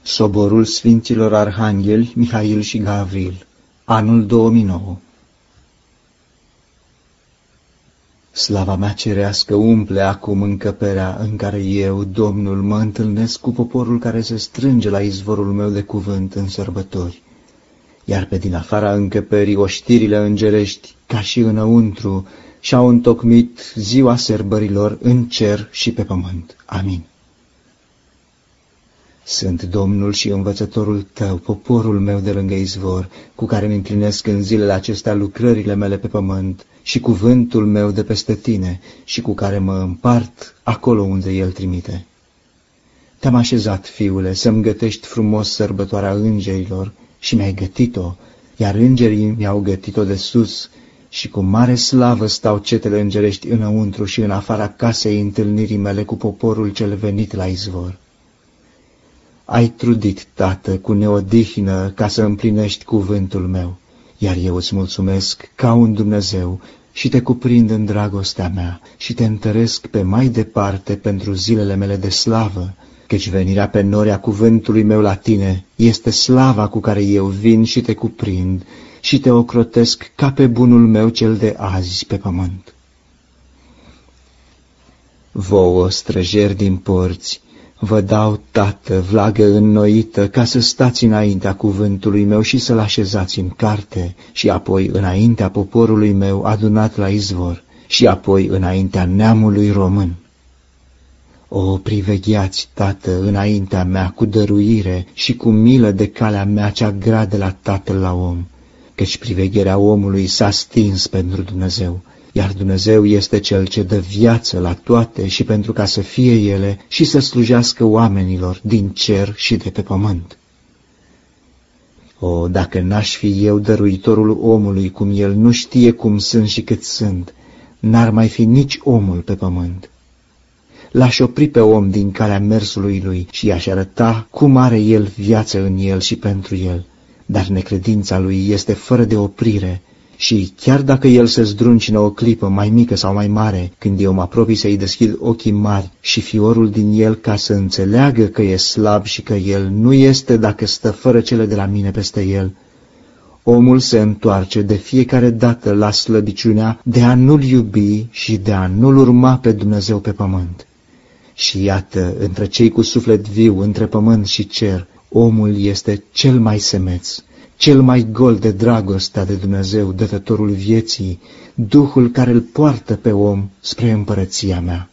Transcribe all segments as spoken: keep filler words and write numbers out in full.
Soborul Sfinților Arhangheli Mihail și Gavril, anul două mii nouă. Slava mea cerească umple acum încăperea în care eu, Domnul, mă întâlnesc cu poporul care se strânge la izvorul meu de cuvânt în sărbători, iar pe din afara încăperii oștirile îngerești, ca și înăuntru, și-au întocmit ziua sărbărilor în cer și pe pământ. Amin. Sunt Domnul și învățătorul tău, poporul meu de lângă izvor, cu care îmi împlinesc în zilele acestea lucrările mele pe pământ și cuvântul meu de peste tine și cu care mă împart acolo unde el trimite. Te-am așezat, fiule, să-mi gătești frumos sărbătoarea îngerilor și mi-ai gătit-o, iar îngerii mi-au gătit-o de sus și cu mare slavă stau cetele îngerești înăuntru și în afara casei întâlnirii mele cu poporul cel venit la izvor. Ai trudit, Tată, cu neodihnă ca să împlinești cuvântul meu, iar eu îți mulțumesc ca un Dumnezeu și te cuprind în dragostea mea și te întăresc pe mai departe pentru zilele mele de slavă, căci venirea pe noria cuvântului meu la tine este slava cu care eu vin și te cuprind și te ocrotesc ca pe bunul meu cel de azi pe pământ. Vouă, străjeri din porți, vă dau, Tată, vlagă înnoită, ca să stați înaintea cuvântului meu și să-l așezați în carte, și apoi înaintea poporului meu adunat la izvor, și apoi înaintea neamului român. O, privegheați, Tată, înaintea mea cu dăruire și cu milă de calea mea cea grea de la Tatăl la om, căci privegherea omului s-a stins pentru Dumnezeu, iar Dumnezeu este Cel ce dă viață la toate și pentru ca să fie ele și să slujească oamenilor din cer și de pe pământ. O, dacă n-aș fi eu dăruitorul omului, cum el nu știe cum sunt și cât sunt, n-ar mai fi nici omul pe pământ. L-aș opri pe om din calea mersului lui și i-aș arăta cum are el viață în el și pentru el, dar necredința lui este fără de oprire. Și chiar dacă el se zdruncină o clipă mai mică sau mai mare, când eu mă apropii să-i deschid ochii mari și fiorul din el ca să înțeleagă că e slab și că el nu este dacă stă fără cele de la mine peste el, omul se întoarce de fiecare dată la slăbiciunea de a nu-l iubi și de a nu-l urma pe Dumnezeu pe pământ. Și iată, între cei cu suflet viu, între pământ și cer, omul este cel mai semeț, cel mai gol de dragostea de Dumnezeu, dătătorul vieții, Duhul care îl poartă pe om spre împărăția mea.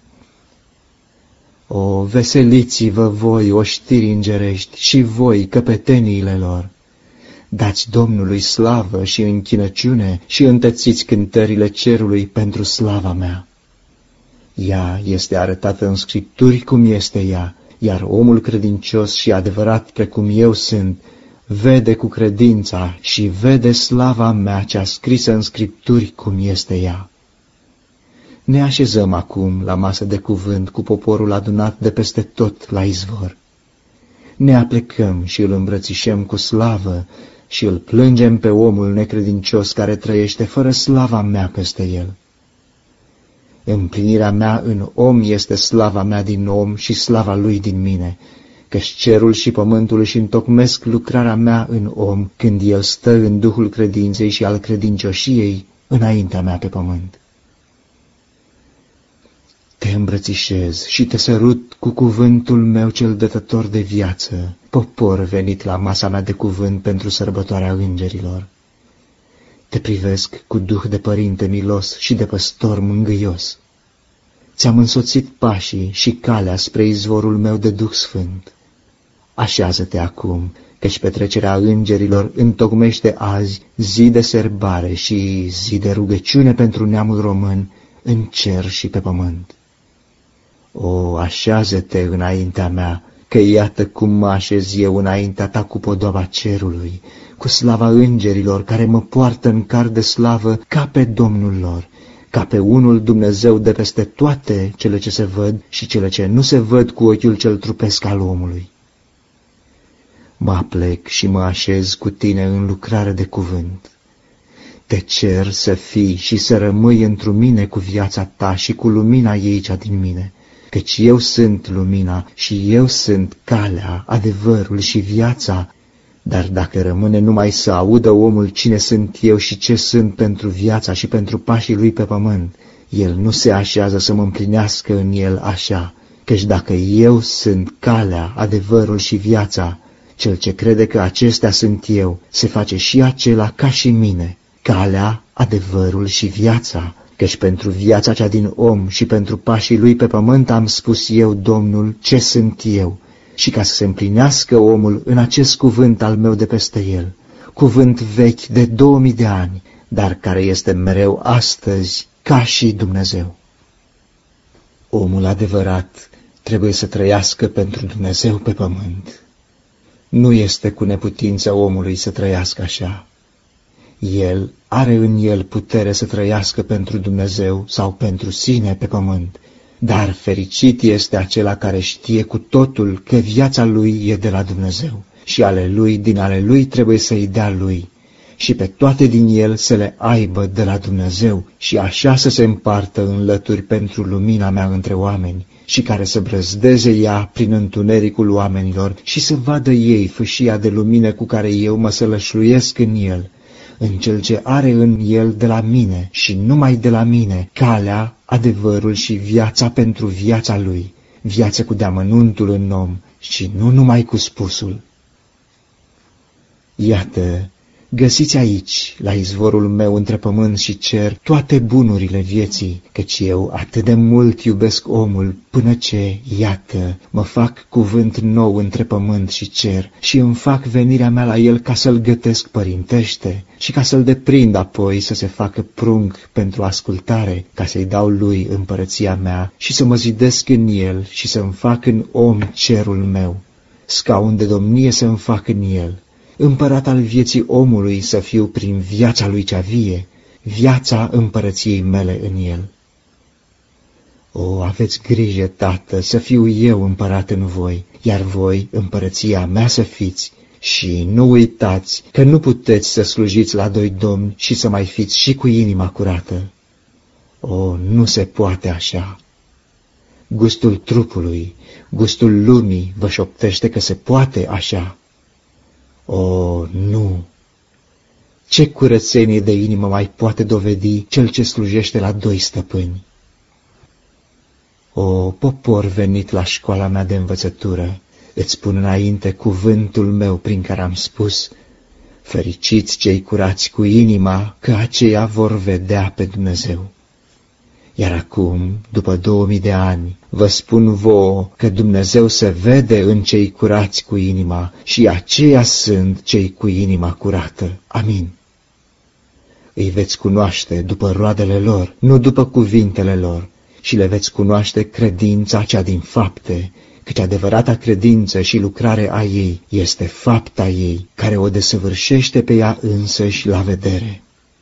O, veseliți-vă voi, oștiri îngerești, și voi, căpeteniile lor! Dați Domnului slavă și închinăciune și întățiți cântările cerului pentru slava mea. Ea este arătată în Scripturi cum este ea, iar omul credincios și adevărat precum eu sunt, vede cu credința și vede slava mea cea scrisă în Scripturi cum este ea. Ne așezăm acum la masă de cuvânt cu poporul adunat de peste tot la izvor. Ne aplecăm și îl îmbrățișăm cu slavă și îl plângem pe omul necredincios care trăiește fără slava mea peste el. Împlinirea mea în om este slava mea din om și slava lui din mine, căci cerul și pământul își întocmesc lucrarea mea în om când el stă în duhul credinței și al credincioșiei înaintea mea pe pământ. Te îmbrățișez și te sărut cu cuvântul meu cel dătător de viață, popor venit la masa mea de cuvânt pentru sărbătoarea îngerilor. Te privesc cu duh de părinte milos și de păstor mângâios. Ți-am însoțit pașii și calea spre izvorul meu de Duh Sfânt. Așează-te acum, căci petrecerea îngerilor întocmește azi zi de serbare și zi de rugăciune pentru neamul român în cer și pe pământ. O, așează-te înaintea mea, că iată cum mă așez eu înaintea ta cu podoaba cerului, cu slava îngerilor care mă poartă în car de slavă ca pe Domnul lor, ca pe unul Dumnezeu de peste toate cele ce se văd și cele ce nu se văd cu ochiul cel trupesc al omului. Mă aplec și mă așez cu tine în lucrare de cuvânt. Te cer să fii și să rămâi întru mine cu viața ta și cu lumina ei cea din mine, căci eu sunt lumina și eu sunt calea, adevărul și viața. Dar dacă rămâne numai să audă omul cine sunt eu și ce sunt pentru viața și pentru pașii lui pe pământ, el nu se așează să mă împlinească în el așa, căci dacă eu sunt calea, adevărul și viața, cel ce crede că acestea sunt eu, se face și acela ca și mine, calea, adevărul și viața, căci pentru viața cea din om și pentru pașii lui pe pământ am spus eu, Domnul, ce sunt eu, și ca să se împlinească omul în acest cuvânt al meu de peste el, cuvânt vechi de două mii de ani, dar care este mereu astăzi ca și Dumnezeu. Omul adevărat trebuie să trăiască pentru Dumnezeu pe pământ. Nu este cu neputință omului să trăiască așa. El are în el putere să trăiască pentru Dumnezeu sau pentru sine pe pământ, dar fericit este acela care știe cu totul că viața lui e de la Dumnezeu și ale lui din ale lui trebuie să-i dea lui și pe toate din el să le aibă de la Dumnezeu și așa să se împartă în lături pentru lumina mea între oameni și care să brăzdeze ea prin întunericul oamenilor și să vadă ei fâșia de lumină cu care eu mă sălășluiesc în el, în cel ce are în el de la mine și numai de la mine calea, adevărul și viața pentru viața lui, viață cu deamănuntul în om și nu numai cu spusul. Iată, găsiți aici, la izvorul meu între pământ și cer, toate bunurile vieții, căci eu atât de mult iubesc omul, până ce, iată, mă fac cuvânt nou între pământ și cer și îmi fac venirea mea la el ca să-l gătesc părintește și ca să-l deprind apoi să se facă prunc pentru ascultare, ca să-i dau lui împărăția mea și să mă zidesc în el și să-mi fac în om cerul meu, scaun de domnie să-mi fac în el, împărat al vieții omului să fiu prin viața lui cea vie, viața împărăției mele în el. O, aveți grijă, Tată, să fiu eu împărat în voi, iar voi împărăția mea să fiți, și nu uitați că nu puteți să slujiți la doi domni și să mai fiți și cu inima curată. O, nu se poate așa. Gustul trupului, gustul lumii vă șoptește că se poate așa. O, nu! Ce curățenie de inimă mai poate dovedi cel ce slujește la doi stăpâni? O, popor venit la școala mea de învățătură, îți spun înainte cuvântul meu prin care am spus, fericiți cei curați cu inima, că aceia vor vedea pe Dumnezeu. Iar acum, după două mii de ani, vă spun vouă că Dumnezeu se vede în cei curați cu inima și aceia sunt cei cu inima curată. Amin. Îi veți cunoaște după roadele lor, nu după cuvintele lor, și le veți cunoaște credința cea din fapte, căci adevărata credință și lucrare a ei este fapta ei, care o desăvârșește pe ea însăși la vedere.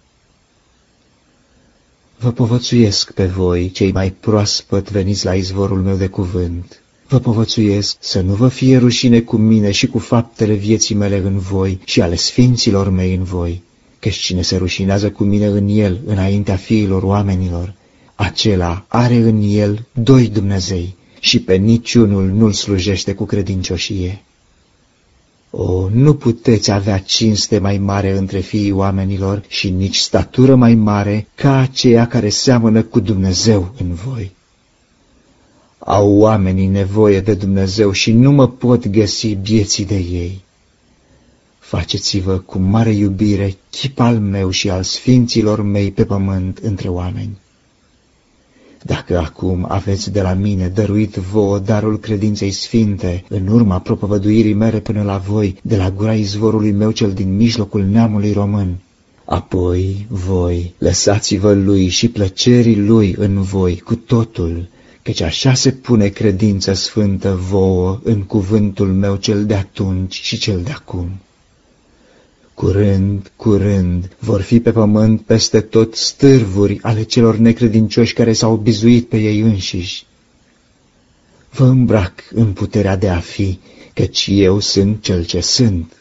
Vă povățuiesc pe voi, cei mai proaspăt veniți la izvorul meu de cuvânt. Vă povățuiesc să nu vă fie rușine cu mine și cu faptele vieții mele în voi și ale sfinților mei în voi, căci cine se rușinează cu mine în el, înaintea fiilor oamenilor, acela are în el doi Dumnezei și pe niciunul nu-l slujește cu credincioșie. O, nu puteți avea cinste mai mare între fiii oamenilor și nici statură mai mare ca aceea care seamănă cu Dumnezeu în voi. Au oamenii nevoie de Dumnezeu și nu mă pot găsi bieții de ei. Faceți-vă cu mare iubire chip al meu și al sfinților mei pe pământ între oameni. Dacă acum aveți de la mine dăruit vouă darul credinței sfinte, în urma propovăduirii mele până la voi, de la gura izvorului meu cel din mijlocul neamului român, apoi voi lăsați-vă lui și plăcerii lui în voi cu totul, căci așa se pune credință sfântă vouă în cuvântul meu cel de atunci și cel de acum. Curând, curând, vor fi pe pământ peste tot stârvuri ale celor necredincioși care s-au bizuit pe ei înșiși. Vă îmbrac în puterea de a fi, căci eu sunt cel ce sunt.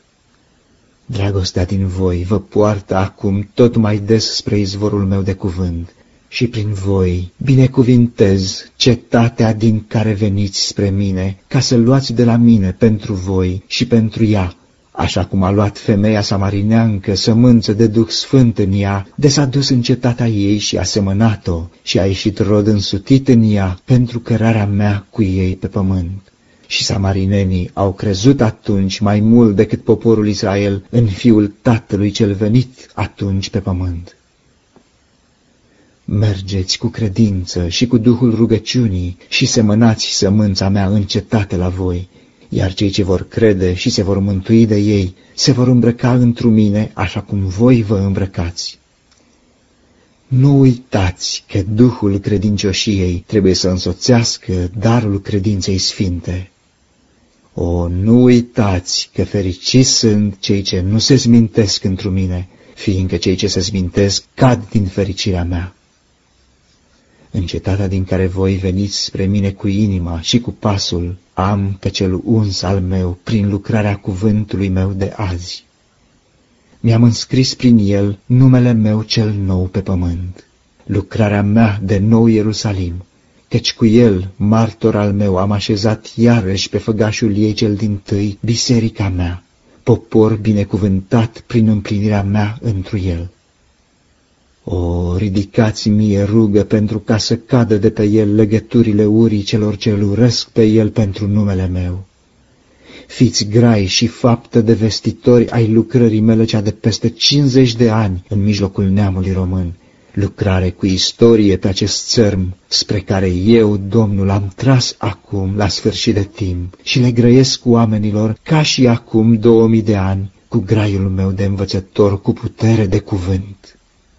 Dragostea din voi vă poartă acum tot mai des spre izvorul meu de cuvânt și prin voi binecuvintez cetatea din care veniți spre mine, ca să luați de la mine pentru voi și pentru ea, așa cum a luat femeia samarineancă sămânță de Duh Sfânt în ea, de s-a dus în cetatea ei și a semănat-o și a ieșit rod însutit în ea pentru cărarea mea cu ei pe pământ. Și samarinenii au crezut atunci mai mult decât poporul Israel în Fiul Tatălui cel venit atunci pe pământ. Mergeți cu credință și cu Duhul rugăciunii și semănați sămânța mea în cetate la voi, iar cei ce vor crede și se vor mântui de ei se vor îmbrăca întru mine așa cum voi vă îmbrăcați. Nu uitați că Duhul credincioșiei trebuie să însoțească darul credinței sfinte. O, nu uitați că fericiți sunt cei ce nu se smintesc întru mine, fiindcă cei ce se smintesc cad din fericirea mea. În cetatea din care voi veniți spre mine cu inima și cu pasul, am pe cel uns al meu prin lucrarea cuvântului meu de azi. Mi-am înscris prin el numele meu cel nou pe pământ, lucrarea mea de nou Ierusalim, căci cu el, martor al meu, am așezat iarăși pe făgașul ei cel dintâi biserica mea, popor binecuvântat prin împlinirea mea întru el. O, ridicați mie rugă pentru ca să cadă de pe el legăturile urii celor ce îl urăsc pe el pentru numele meu. Fiți grai și faptă de vestitori ai lucrării mele cea de peste cincizeci de ani în mijlocul neamului român, lucrare cu istorie pe acest țărm, spre care eu, Domnul, am tras acum la sfârșit de timp și le grăiesc oamenilor ca și acum două mii de ani cu graiul meu de învățător cu putere de cuvânt.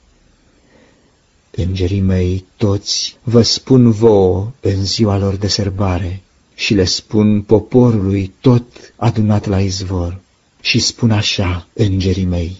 Îngerii mei toți vă spun vouă în ziua lor de sărbare și le spun poporului tot adunat la izvor și spun așa îngerii mei: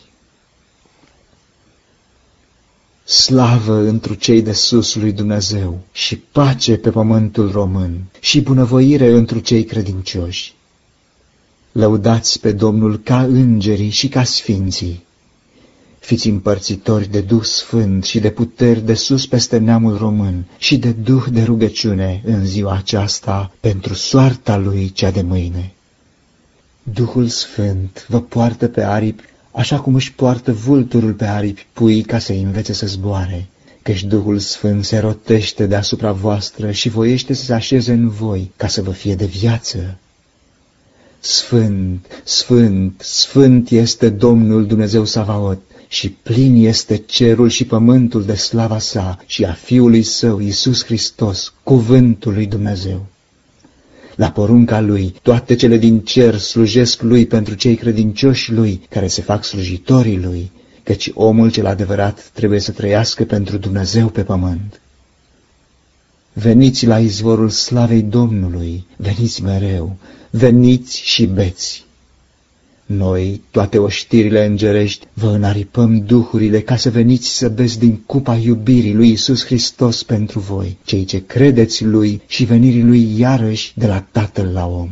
slavă întru cei de sus lui Dumnezeu și pace pe pământul român și bunăvoire întru cei credincioși. Lăudați pe Domnul ca îngerii și ca sfinții. Fiți împărțitori de Duh Sfânt și de puteri de sus peste neamul român și de Duh de rugăciune în ziua aceasta pentru soarta lui cea de mâine. Duhul Sfânt vă poartă pe aripi așa cum își poartă vulturul pe aripi pui ca să-i învețe să zboare, căci Duhul Sfânt se rotește deasupra voastră și voiește să se așeze în voi ca să vă fie de viață. Sfânt, Sfânt, Sfânt este Domnul Dumnezeu Savaot, și plin este cerul și pământul de slava sa și a Fiului Său, Iisus Hristos, cuvântul lui Dumnezeu. La porunca lui, toate cele din cer slujesc lui pentru cei credincioși lui, care se fac slujitorii lui, căci omul cel adevărat trebuie să trăiască pentru Dumnezeu pe pământ. Veniți la izvorul slavei Domnului, veniți mereu, veniți și beți. Noi, toate oștirile îngerești, vă înaripăm duhurile ca să veniți să beți din cupa iubirii lui Iisus Hristos pentru voi, cei ce credeți lui și venirii lui iarăși de la Tatăl la om.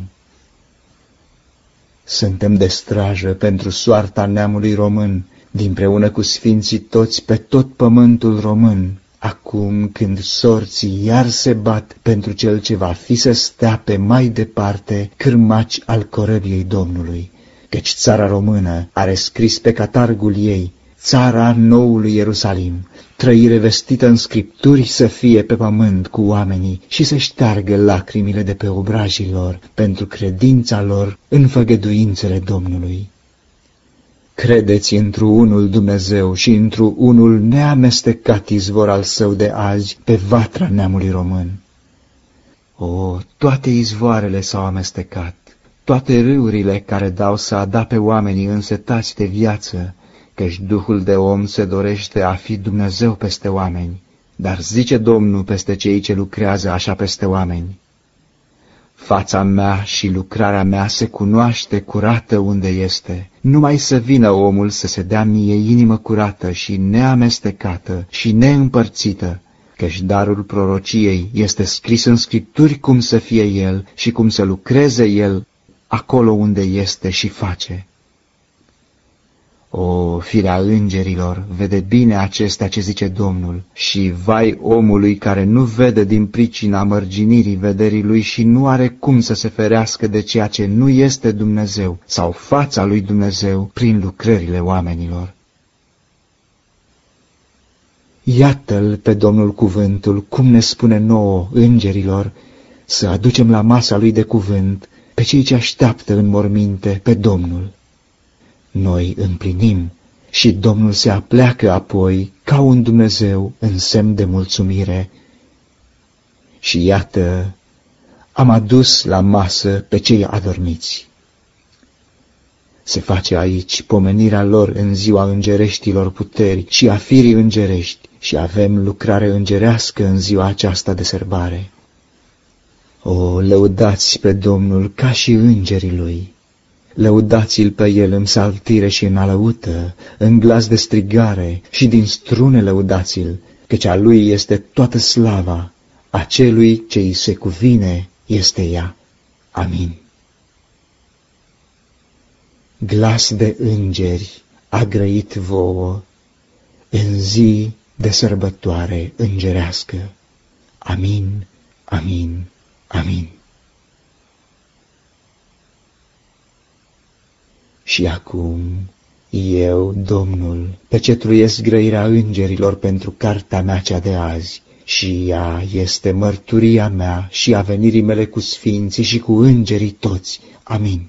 Suntem de strajă pentru soarta neamului român, dinpreună cu sfinții toți pe tot pământul român, acum când sorții iar se bat pentru cel ce va fi să stea pe mai departe cârmaci al corăbiei Domnului. Căci țara română are scris pe catargul ei, țara noului Ierusalim, trăire vestită în scripturi să fie pe pământ cu oamenii și să șteargă lacrimile de pe obrajii lor pentru credința lor în făgăduințele Domnului. Credeți întru unul Dumnezeu și întru unul neamestecat izvor al său de azi pe vatra neamului român. O, toate izvoarele s-au amestecat, toate râurile care dau să adape oamenii însetați de viață, căci Duhul de om se dorește a fi Dumnezeu peste oameni, dar zice Domnul peste cei ce lucrează așa peste oameni: fața mea și lucrarea mea se cunoaște curată unde este, numai să vină omul să se dea mie inimă curată și neamestecată și neîmpărțită, căci darul prorociei este scris în scripturi cum să fie el și cum să lucreze el acolo unde este și face. O, firea îngerilor, vede bine acestea ce zice Domnul, și vai omului care nu vede din pricina mărginirii vederii lui și nu are cum să se ferească de ceea ce nu este Dumnezeu sau fața lui Dumnezeu prin lucrările oamenilor. Iată-l pe Domnul cuvântul, cum ne spune nouă, îngerilor, să aducem la masa lui de cuvânt pe cei ce așteaptă în morminte pe Domnul. Noi împlinim și Domnul se apleacă apoi ca un Dumnezeu în semn de mulțumire. Și iată, am adus la masă pe cei adormiți. Se face aici pomenirea lor în ziua îngereștilor puteri și a firii îngerești și avem lucrare îngerească în ziua aceasta de sărbare. O, lăudați pe Domnul ca și îngerii lui! Lăudați-l pe el în saltire și în alăută, în glas de strigare și din strune lăudați-l, căci a lui este toată slava, a celui ce îi se cuvine este ea. Amin. Glas de îngeri a grăit vouă în zi de sărbătoare îngerească. Amin, amin, amin. Și acum, eu, Domnul, pecetluiesc grăirea îngerilor pentru cartea mea cea de azi, și ea este mărturia mea și a venirii mele cu sfinții și cu îngerii toți. Amin.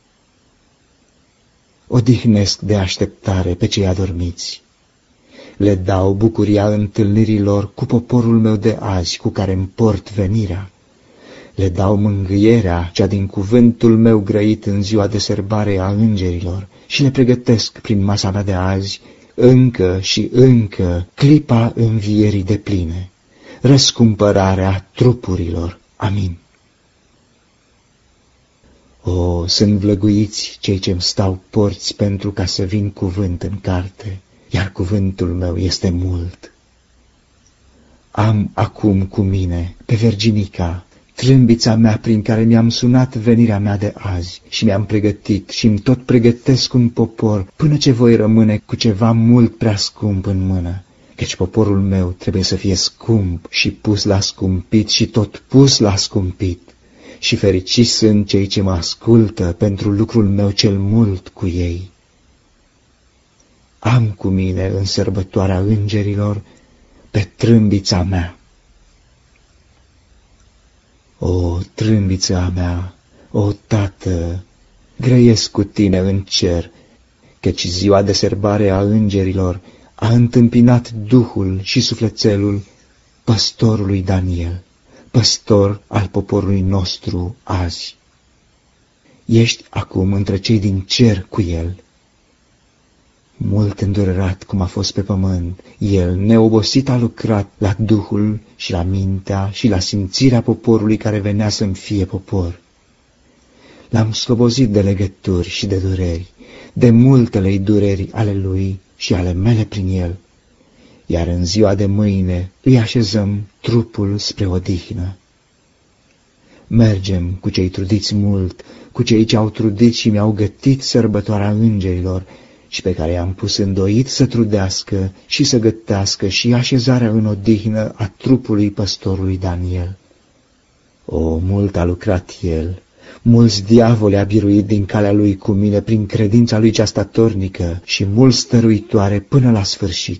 Odihnesc de așteptare pe cei adormiți. Le dau bucuria întâlnirilor cu poporul meu de azi, cu care îmi port venirea. Le dau mângâierea cea din cuvântul meu grăit în ziua de sărbare a îngerilor și le pregătesc prin masa mea de azi încă și încă clipa învierii de pline, răscumpărarea trupurilor. Amin. O, sunt vlăguiți cei ce-mi stau porți pentru ca să vin cuvânt în carte, iar cuvântul meu este mult. Am acum cu mine pe Verginica, trâmbița mea prin care mi-am sunat venirea mea de azi și mi-am pregătit și-mi tot pregătesc un popor până ce voi rămâne cu ceva mult prea scump în mână, căci poporul meu trebuie să fie scump și pus la scumpit și tot pus la scumpit. Și fericiți sunt cei ce mă ascultă pentru lucrul meu cel mult cu ei. Am cu mine în sărbătoarea îngerilor pe trâmbița mea. O, trâmbița a mea, o, Tată, grăiesc cu tine în cer, căci ziua de sărbare a îngerilor a întâmpinat duhul și sufletelul păstorului Daniel, păstor al poporului nostru azi. Ești acum între cei din cer cu el. Mult îndurerat cum a fost pe pământ, el neobosit a lucrat la duhul și la mintea și la simțirea poporului care venea să-mi fie popor. L-am slobozit de legături și de dureri, de multele dureri ale lui și ale mele prin el, iar în ziua de mâine îi așezăm trupul spre odihnă. Mergem cu cei trudiți mult, cu cei ce au trudit și mi-au gătit sărbătoarea îngerilor și pe care i-am pus îndoit să trudească și să gătească și așezarea în odihnă a trupului păstorului Daniel. O, mult a lucrat el, mulți diavoli a biruit din calea lui cu mine prin credința lui cea statornică și mult stăruitoare până la sfârșit.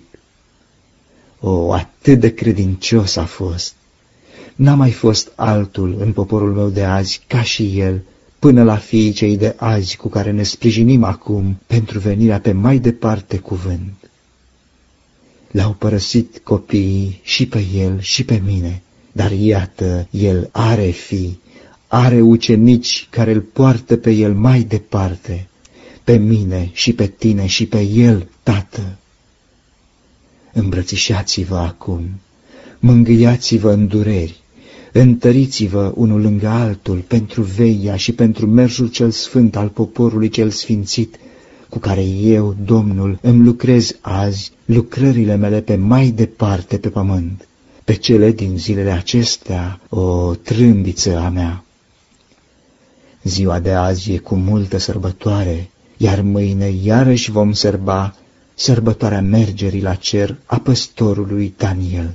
O, atât de credincios a fost! N-a mai fost altul în poporul meu de azi ca și el, până la fiii cei de azi cu care ne sprijinim acum pentru venirea pe mai departe cuvânt. L-au părăsit copiii și pe el și pe mine, dar iată, el are fii, are ucenici care îl poartă pe el mai departe, pe mine și pe tine și pe el, Tată. Îmbrățișați-vă acum, mângâiați-vă în dureri, întăriți-vă unul lângă altul pentru veia și pentru mersul cel sfânt al poporului cel sfințit, cu care eu, Domnul, îmi lucrez azi lucrările mele pe mai departe pe pământ, pe cele din zilele acestea, o trâmbiță a mea. Ziua de azi e cu multă sărbătoare, iar mâine iarăși vom sărba sărbătoarea mergerii la cer a păstorului Daniel.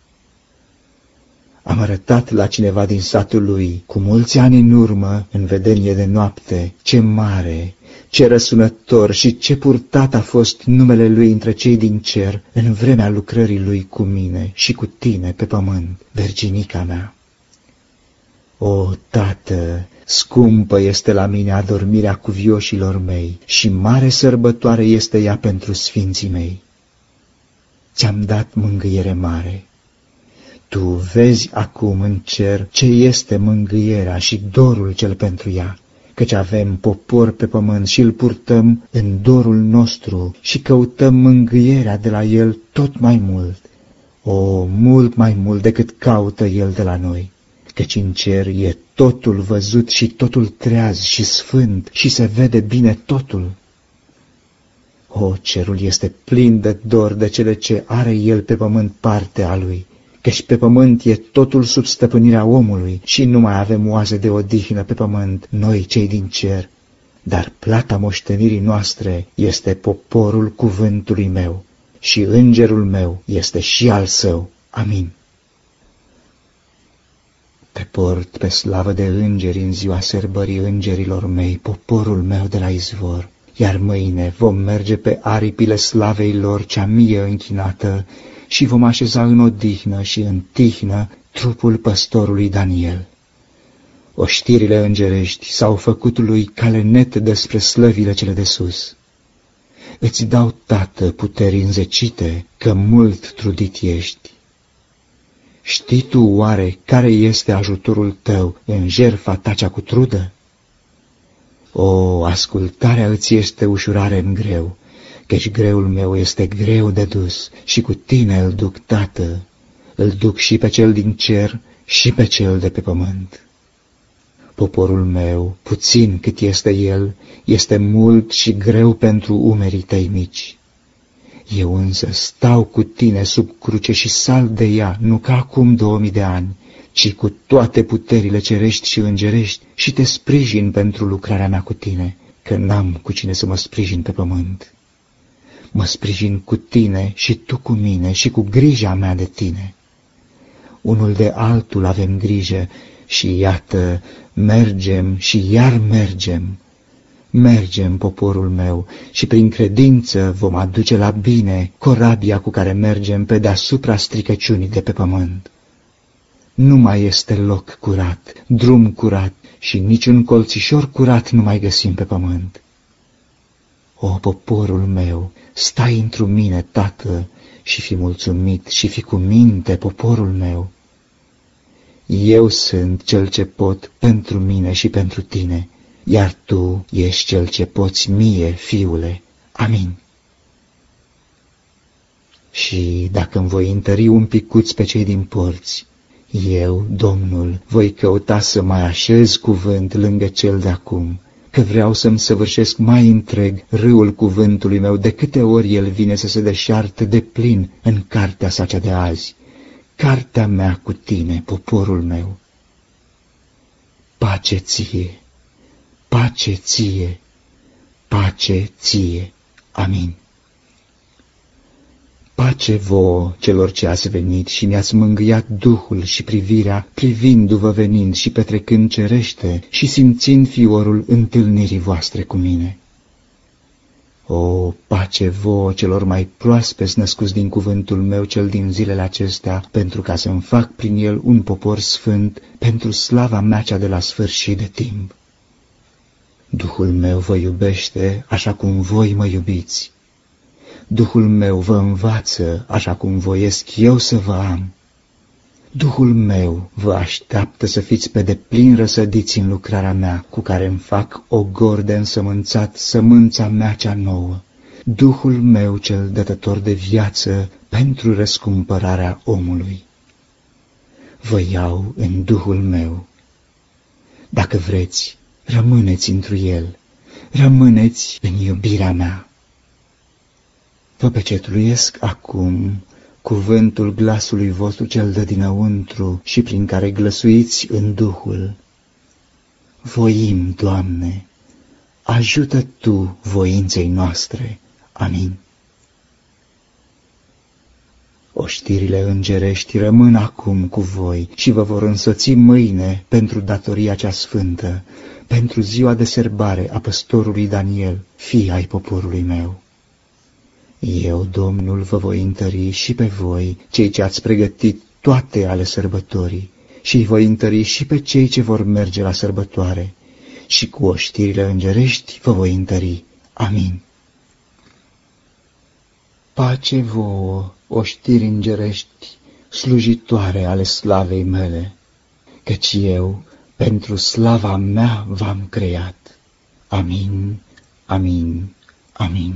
Am arătat la cineva din satul lui, cu mulți ani în urmă, în vedenie de noapte, ce mare, ce răsunător și ce purtat a fost numele lui între cei din cer în vremea lucrării lui cu mine și cu tine pe pământ, Virginica mea. O, Tată, scumpă este la mine adormirea cuvioșilor mei și mare sărbătoare este ea pentru sfinții mei. Ți-am dat mângâiere mare. Tu vezi acum în cer ce este mângâierea și dorul cel pentru ea, căci avem popor pe pământ și îl purtăm în dorul nostru și căutăm mângâierea de la el tot mai mult, o, mult mai mult decât caută el de la noi, căci în cer e totul văzut și totul treaz și sfânt și se vede bine totul. O, cerul este plin de dor de cele ce are el pe pământ parte a lui, căci pe pământ e totul sub stăpânirea omului și nu mai avem oase de odihnă pe pământ, noi cei din cer, dar plata moștenirii noastre este poporul cuvântului meu și îngerul meu este și al său. Amin. Te port pe slavă de îngeri în ziua sărbării îngerilor mei, poporul meu de la izvor, iar mâine vom merge pe aripile slavei lor cea mie închinată și vom așeza în odihnă și în tihnă trupul păstorului Daniel. Oștirile îngerești s-au făcut lui calenet despre slăvile cele de sus. Îți dau, Tată, puteri înzecite, că mult trudit ești. Știi tu oare care este ajutorul tău în jertfa ta cea cu trudă? O, ascultarea îți este ușurare în greu, căci greul meu este greu de dus și cu tine îl duc, Tată, îl duc și pe cel din cer și pe cel de pe pământ. Poporul meu, puțin cât este el, este mult și greu pentru umerii tăi mici. Eu însă stau cu tine sub cruce și sal de ea, nu ca acum două mii de ani, ci cu toate puterile cerești și îngerești și te sprijin pentru lucrarea mea cu tine, că n-am cu cine să mă sprijin pe pământ. Mă sprijin cu tine și tu cu mine și cu grija mea de tine. Unul de altul avem grijă și iată, mergem și iar mergem. Mergem, poporul meu, și prin credință vom aduce la bine corabia cu care mergem pe deasupra stricăciunii de pe pământ. Nu mai este loc curat, drum curat și niciun colțișor curat nu mai găsim pe pământ. O, poporul meu, stai întru mine, Tată, și fi mulțumit și fi cu minte, poporul meu. Eu sunt cel ce pot pentru mine și pentru tine, iar tu ești cel ce poți mie, fiule. Amin. Și dacă îmi voi întări un picuț pe cei din porți, eu, Domnul, voi căuta să mai așez cuvânt lângă cel de acum, că vreau să-mi săvârșesc mai întreg râul cuvântului meu de câte ori el vine să se deșartă de plin în cartea sa cea de azi, cartea mea cu tine, poporul meu. Pace ție, pace ție, pace ție. Amin. Pace vouă celor ce ați venit și mi-ați mângâiat duhul și privirea, privindu-vă venind și petrecând cerește și simțind fiorul întâlnirii voastre cu mine. O, pace vouă celor mai proaspeți născuți din cuvântul meu cel din zilele acestea, pentru ca să-mi fac prin el un popor sfânt, pentru slava mea cea de la sfârșit de timp. Duhul meu vă iubește așa cum voi mă iubiți. Duhul meu vă învață așa cum voiesc eu să vă am. Duhul meu vă așteaptă să fiți pe deplin răsădiți în lucrarea mea, cu care îmi fac ogor de însămânțat sămânța mea cea nouă. Duhul meu cel dătător de viață pentru răscumpărarea omului. Vă iau în Duhul meu. Dacă vreți, rămâneți întru el, rămâneți în iubirea mea. Vă pecetluiesc acum cuvântul glasului vostru cel de dinăuntru și prin care glăsuiți în Duhul. Voim, Doamne, ajută Tu voinței noastre. Amin. Oștirile îngerești rămân acum cu voi și vă vor însoți mâine pentru datoria cea sfântă, pentru ziua de serbare a păstorului Daniel, fii ai poporului meu. Eu, Domnul, vă voi întări și pe voi, cei ce ați pregătit toate ale sărbătorii, și îi voi întări și pe cei ce vor merge la sărbătoare, și cu oștirile îngerești vă voi întări. Amin. Pace vouă, oștiri îngerești, slujitoare ale slavei mele, căci eu, pentru slava mea v-am creat. Amin, amin, amin.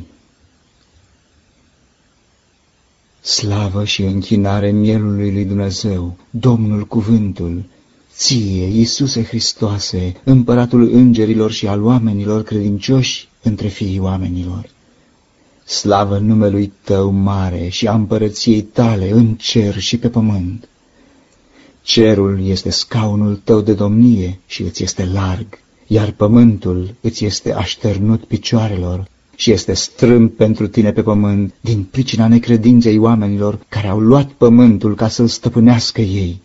Slavă și închinare mielului lui Dumnezeu, Domnul Cuvântul, ție, Iisuse Hristoase, Împăratul îngerilor și al oamenilor credincioși între fiii oamenilor. Slavă numelui Tău mare și a împărăției Tale în cer și pe pământ. Cerul este scaunul Tău de domnie și îți este larg, iar pământul îți este așternut picioarelor și este strâmb pentru Tine pe pământ din pricina necredinței oamenilor care au luat pământul ca să-l stăpânească ei.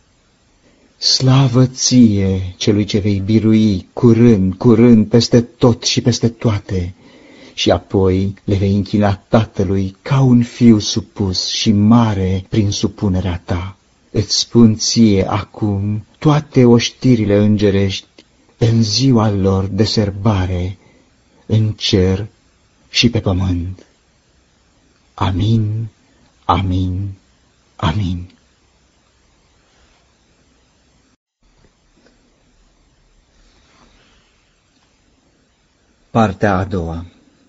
Slavă Ție, Celui ce vei birui curând, curând peste tot și peste toate, și apoi le vei închina Tatălui ca un fiu supus și mare prin supunerea Ta. Îți spun Ție acum toate oștirile îngerești în ziua lor de serbare, în cer și pe pământ. Amin, amin, amin. Partea a doua.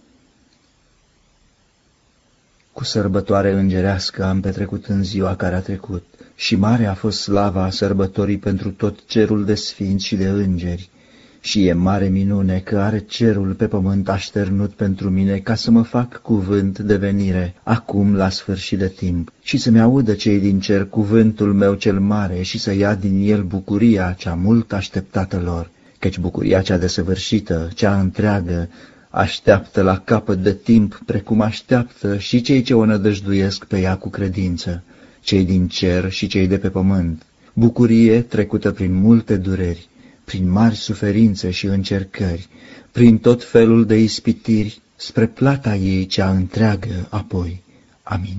Cu sărbătoare îngerească am petrecut în ziua care a trecut, și mare a fost slava sărbătorii pentru tot cerul de sfinți și de îngeri, și e mare minune că are cerul pe pământ așternut pentru mine ca să mă fac cuvânt de venire, acum la sfârșit de timp, și să-mi audă cei din cer cuvântul meu cel mare și să ia din el bucuria cea mult așteptată lor, căci bucuria cea desăvârșită, cea întreagă, așteaptă la capăt de timp, precum așteaptă și cei ce o nădăjduiesc pe ea cu credință, cei din cer și cei de pe pământ, bucurie trecută prin multe dureri, prin mari suferințe și încercări, prin tot felul de ispitiri, spre plata ei cea întreagă apoi. Amin.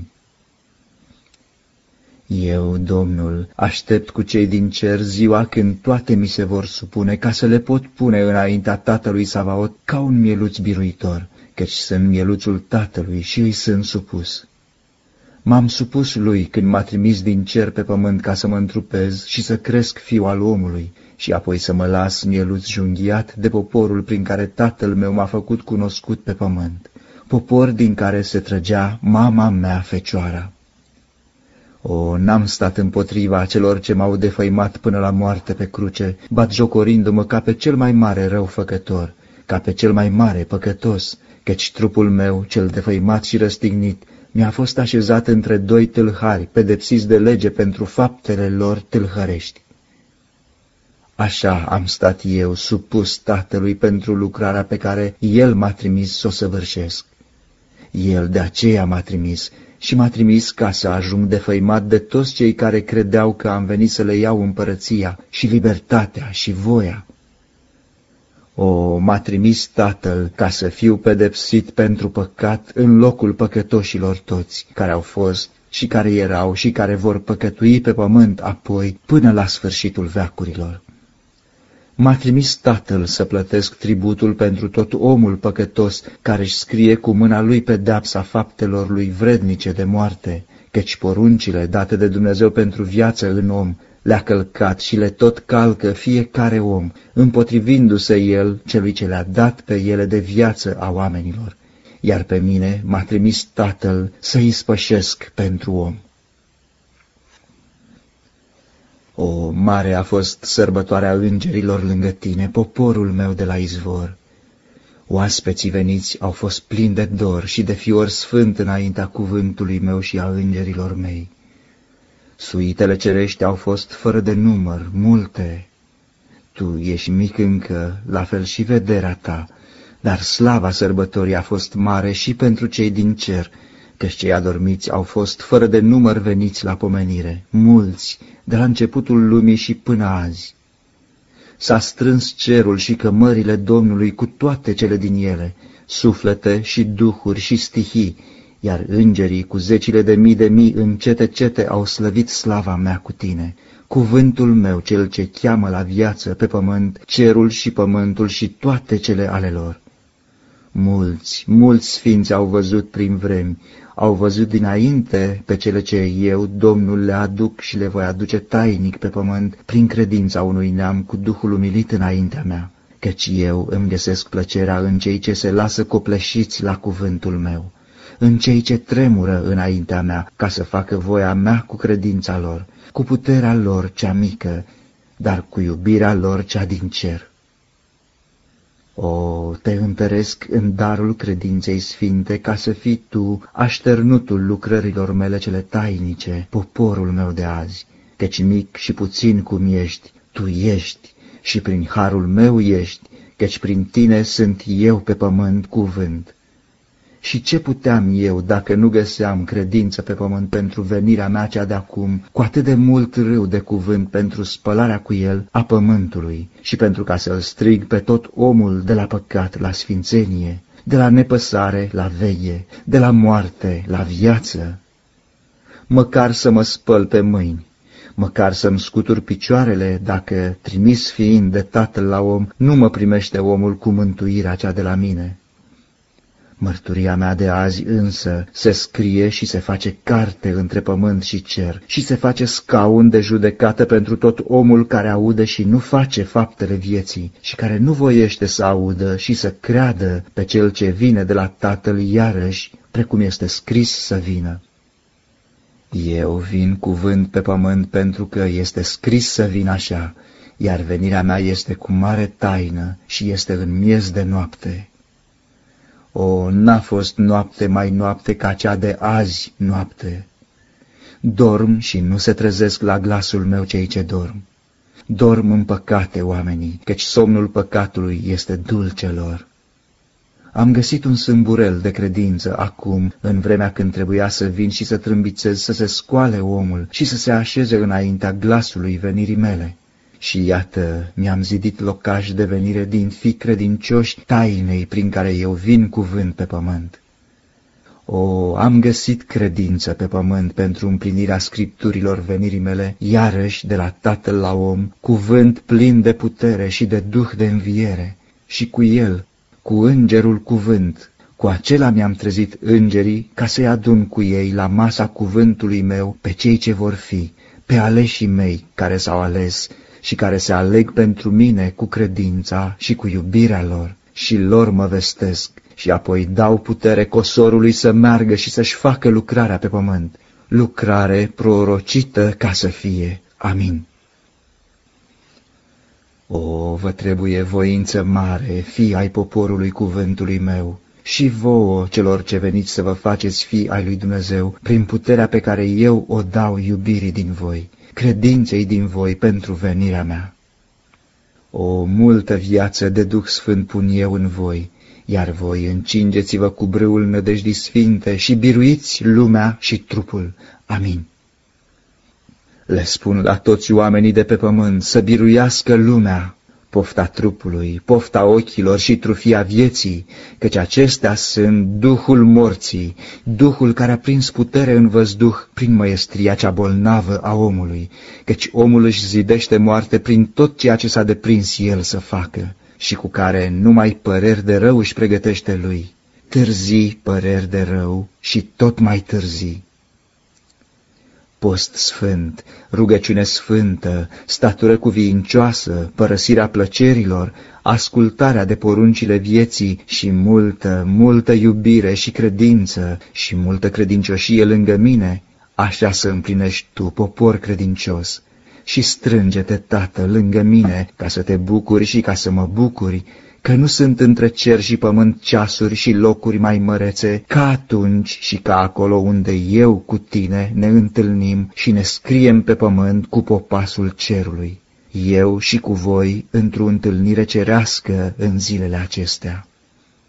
Eu, Domnul, aștept cu cei din cer ziua când toate mi se vor supune, ca să le pot pune înaintea Tatălui Savaot ca un mieluț biruitor, căci sunt mieluțul Tatălui și îi sunt supus. M-am supus lui când m-a trimis din cer pe pământ ca să mă întrupez și să cresc fiul al omului, și apoi să mă las mieluț junghiat de poporul prin care Tatăl meu m-a făcut cunoscut pe pământ, popor din care se trăgea mama mea fecioara. O, n-am stat împotriva celor ce m-au defăimat până la moarte pe cruce, batjocorindu-mă ca pe cel mai mare răufăcător, ca pe cel mai mare păcătos, căci trupul meu, cel defăimat și răstignit, mi-a fost așezat între doi tâlhari, pedepsiți de lege pentru faptele lor tâlhărești. Așa am stat eu, supus Tatălui pentru lucrarea pe care El m-a trimis să o săvârșesc. El de aceea m-a trimis și m-a trimis ca să ajung defăimat de toți cei care credeau că am venit să le iau împărăția și libertatea și voia. O, m-a trimis Tatăl ca să fiu pedepsit pentru păcat în locul păcătoșilor toți, care au fost și care erau și care vor păcătui pe pământ apoi până la sfârșitul veacurilor. M-a trimis Tatăl să plătesc tributul pentru tot omul păcătos care își scrie cu mâna lui pedeapsa faptelor lui vrednice de moarte, căci poruncile date de Dumnezeu pentru viață în om le-a călcat și le tot calcă fiecare om, împotrivindu-se el celui ce le-a dat pe ele de viață a oamenilor, iar pe mine m-a trimis Tatăl să ispășesc pentru om. O, mare a fost sărbătoarea îngerilor lângă tine, poporul meu de la izvor. Oaspeții veniți au fost plini de dor și de fior sfânt înaintea cuvântului meu și a îngerilor mei. Suitele cerești au fost fără de număr, multe. Tu ești mic încă, la fel și vederea ta, dar slava sărbătorii a fost mare și pentru cei din cer, căci cei adormiți au fost fără de număr veniți la pomenire, mulți, de la începutul lumii și până azi. S-a strâns cerul și cămările Domnului cu toate cele din ele, suflete și duhuri și stihii, iar îngerii cu zecile de mii de mii în cete cete au slăvit slava mea cu tine. Cuvântul meu, cel ce cheamă la viață pe pământ, cerul și pământul și toate cele ale lor. Mulți, mulți sfinți au văzut prin vremi, au văzut dinainte pe cele ce eu, Domnul, le aduc și le voi aduce tainic pe pământ, prin credința unui neam cu Duhul umilit înaintea mea, căci eu îmi găsesc plăcerea în cei ce se lasă copleșiți la cuvântul meu, în cei ce tremură înaintea mea, ca să facă voia mea cu credința lor, cu puterea lor cea mică, dar cu iubirea lor cea din cer. O, te întăresc în darul credinței sfinte, ca să fii tu așternutul lucrărilor mele cele tainice, poporul meu de azi, căci mic și puțin cum ești, tu ești, și prin harul meu ești, căci prin tine sunt eu pe pământ cuvânt. Și ce puteam eu dacă nu găseam credință pe pământ pentru venirea mea cea de acum, cu atât de mult râu de cuvânt pentru spălarea cu el a pământului și pentru ca să-l strig pe tot omul de la păcat la sfințenie, de la nepăsare la veche, de la moarte la viață? Măcar să mă spăl pe mâini, măcar să-mi scutur picioarele, dacă, trimis fiind de Tatăl la om, nu mă primește omul cu mântuirea cea de la mine. Mărturia mea de azi însă se scrie și se face carte între pământ și cer și se face scaun de judecată pentru tot omul care aude și nu face faptele vieții și care nu voiește să audă și să creadă pe cel ce vine de la Tatăl iarăși, precum este scris să vină. Eu vin cuvânt pe pământ pentru că este scris să vin așa, iar venirea mea este cu mare taină și este în miez de noapte. O, n-a fost noapte mai noapte ca cea de azi noapte. Dorm și nu se trezesc la glasul meu cei ce dorm. Dorm în păcate oamenii, căci somnul păcatului este dulce lor. Am găsit un sâmburel de credință acum, în vremea când trebuia să vin și să trâmbițez, să se scoale omul și să se așeze înaintea glasului venirii mele. Și iată, mi-am zidit locaș de venire din fii credincioși tainei prin care eu vin cuvânt pe pământ. O, am găsit credință pe pământ pentru împlinirea scripturilor venirii mele, iarăși de la Tatăl la om, cuvânt plin de putere și de duh de înviere, și cu el, cu îngerul cuvânt, cu acela mi-am trezit îngerii ca să-i adun cu ei la masa cuvântului meu pe cei ce vor fi, pe aleșii mei care s-au ales, și care se aleg pentru mine cu credința și cu iubirea lor, și lor mă vestesc, și apoi dau putere cosorului să meargă și să-și facă lucrarea pe pământ, lucrare prorocită ca să fie. Amin. O, vă trebuie voință mare, fii ai poporului cuvântului meu, și vouă, celor ce veniți să vă faceți fii ai lui Dumnezeu, prin puterea pe care eu o dau iubirii din voi, credinței din voi pentru venirea mea. O multă viață de Duh Sfânt pun eu în voi, iar voi încingeți-vă cu brâul nădejdii sfinte și biruiți lumea și trupul. Amin. Le spun la toți oamenii de pe pământ să biruiască lumea, pofta trupului, pofta ochilor și trufia vieții, căci acestea sunt duhul morții, duhul care a prins putere în văzduh prin măiestria cea bolnavă a omului, căci omul își zidește moarte prin tot ceea ce s-a deprins el să facă și cu care numai păreri de rău își pregătește lui, târzii păreri de rău și tot mai târzii. Post sfânt, rugăciune sfântă, statură cuvincioasă, părăsirea plăcerilor, ascultarea de poruncile vieții și multă, multă iubire și credință și multă credincioșie lângă mine, așa să împlinești tu, popor credincios, și strânge-te, Tată, lângă mine, ca să te bucuri și ca să mă bucuri, că nu sunt între cer și pământ ceasuri și locuri mai mărețe ca atunci și ca acolo unde eu cu tine ne întâlnim și ne scriem pe pământ cu popasul cerului, eu și cu voi într-o întâlnire cerească în zilele acestea.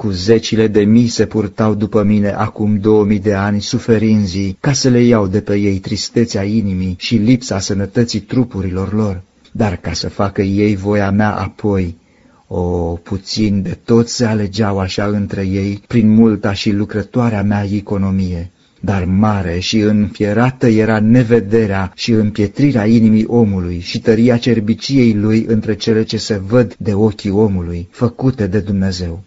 Cu zecile de mii se purtau după mine acum două mii de ani, suferinzii, ca să le iau de pe ei tristețea inimii și lipsa sănătății trupurilor lor. Dar ca să facă ei voia mea apoi, o, puțin de toți se alegeau așa între ei, prin multa și lucrătoarea mea economie. Dar mare și înfierată era nevederea și împietrirea inimii omului și tăria cerbiciei lui între cele ce se văd de ochii omului, făcute de Dumnezeu.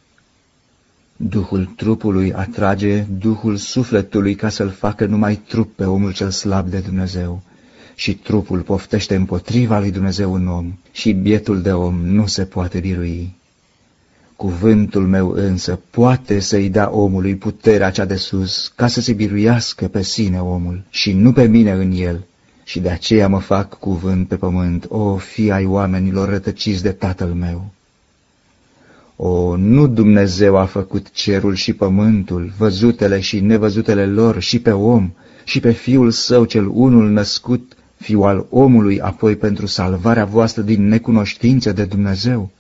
Duhul trupului atrage duhul sufletului ca să-l facă numai trup pe omul cel slab de Dumnezeu. Și trupul poftește împotriva lui Dumnezeu în om și bietul de om nu se poate birui. Cuvântul meu însă poate să-i dea omului puterea cea de sus, ca să se biruiască pe sine omul și nu pe mine în el, și de aceea mă fac cuvânt pe pământ, o fii ai oamenilor rătăciți de tatăl meu. O, nu Dumnezeu a făcut cerul și pământul, văzutele și nevăzutele lor, și pe om, și pe Fiul Său cel unul născut, Fiul al omului, apoi pentru salvarea voastră din necunoștință de Dumnezeu?